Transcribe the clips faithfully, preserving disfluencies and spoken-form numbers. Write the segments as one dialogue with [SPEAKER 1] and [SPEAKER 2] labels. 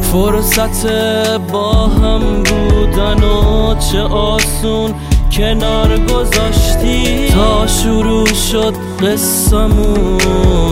[SPEAKER 1] فرصت با هم بودن و چه آسون کنار گذاشتی تا شروع شد قصه‌مون.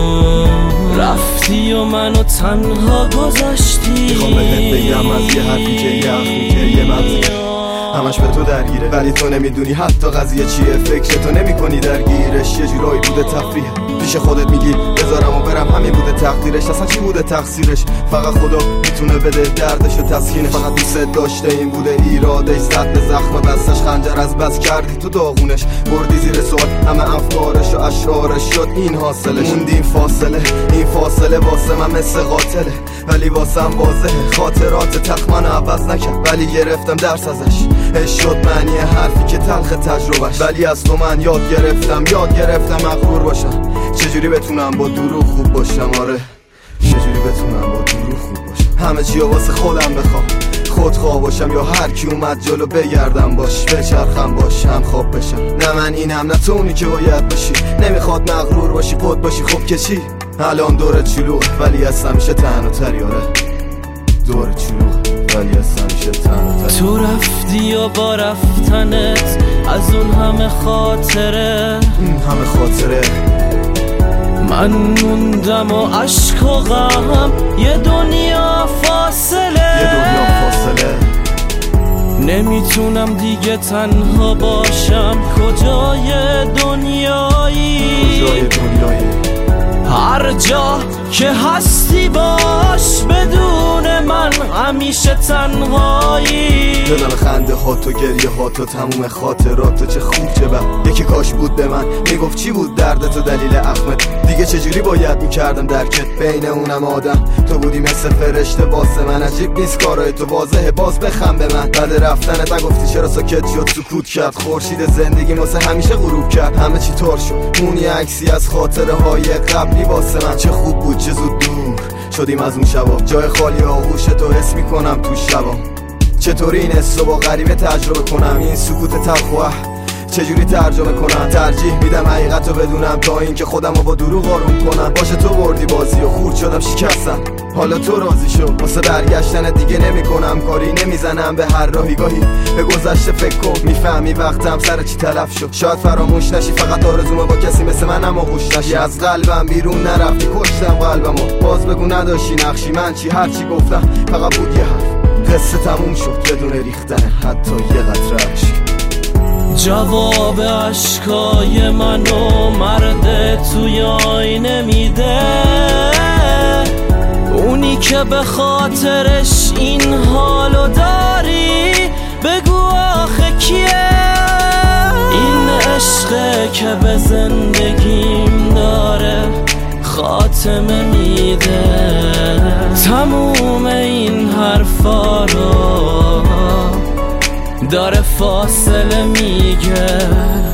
[SPEAKER 1] رفتی و منو تنها گذاشتی.
[SPEAKER 2] میخوام بهت بگم از یه حرفی که یخ میگه یه مغزی همش به تو درگیره، ولی تو نمیدونی حتی قضیه چیه. فکر تو نمی کنی درگیرش، یه جورایی بوده تفریحه. پیش خودت میگی بذارم و برم، همین بوده تقدیرش. اصلا چی بوده تقصیرش؟ فقط خدا میتونه بده دردش و تسکینش. فقط دوست داشته این بوده ایرادش، زد به زخم بستش خنجر از بس کردی تو داغونش. بردی زیر سوال همه افکارش و اشعارش، شد این حاصلش. موندیم فاصله، این فاصله واسه من مثل قاتله، ولی واسم واضحه. خاطرات تخمن عوض نکرد، ولی گرفتم درس ازش. اش شد معنی حرفی که تلخ تجربهش، ولی از تو من یاد گرفتم یاد گرفتم مغرور باشم. چجوری بتونم با دروغ خوب باشم؟ آره چجوری بتونم با دروغ خوب باشم؟ همه چی واسه خودم بخوام، خودخواه باشم یا هر کی اومد جلو بگردم باش، بچرخم باش، هم خواب بشم. نه من اینم نه تو اونی که باید باشی. نمیخواد مغرور باشی خود باشی، خب که چی؟ الان دورت شلوغه ولی از همیشه تنها تری. آره دورت شلوغه ولی از همیشه تنها تری.
[SPEAKER 1] تو رفتی و با رفتنت از اون همه خاطره،
[SPEAKER 2] این همه خاطره
[SPEAKER 1] من موندم و عشق و غم، یه دنیا فاصله.
[SPEAKER 2] یه دنیا فاصله
[SPEAKER 1] نمیتونم دیگه تنها باشم. کجای دنیایی؟
[SPEAKER 2] کجای دنیایی؟
[SPEAKER 1] هر جا که هستی باش، بدون من همیشه تنهایی.
[SPEAKER 2] دلم خنده ها تو گریه ها تو تموم خاطرات تو، چه خوب چه بد. یکی کاش بود به من میگفت چی بود درد تو دلیل احمد. دیگه چجوری باید میکردم درکت، بین اونم آدم تو بودی مثل فرشته واسه من. عجیب نیست کارای تو واضحه، باز بخم به من. بعد رفتنت نگفتی چرا ساکت شد، سکوت کرد. خورشید زندگی واسه همیشه غروب کرد، همه چی طور شد. اون یه عکسی از خاطره های قبلی واسه من. چه خوب بود چه زود دور شدیم از اون شبا. جای خالی آغوش تو حس میکنم تو شبا. چطوری این حسو با غریبه تجربه کنم؟ این سکوت تلخ چجوری ترجمه کنم؟ ترجیح میدم حقیقتو بدونم تا اینکه خودم رو با دروغ آروم کنم. باشه تو بردی بازی و خورد شدم شکستم، حالا تو راضی شو. واسه برگشتن دیگه نمی کنم کاری، نمیزنم به هر راهی. گاهی به گذشته فکر کن، میفهمی وقتم سر چی تلف شد. شاید فراموش نشی، فقط آرزومه با کسی مثل منم آغوش نشی. از قلبم بیرون نرفتی، کشتم قلبمو. باز بگو نداشتی نقشی، من چی هر چی گفتم فقط بود یه حرف. قصه تموم شد بدون ریختن حتی یه قطره اشک.
[SPEAKER 1] جواب عشقای منو مرد توی آینه میده، اونی که به خاطرش این حالو داری. بگو آخه کیه این عشقه که به زندگیم داره خاتمه میده؟ تموم این حرفا رو داره فاصله میگه.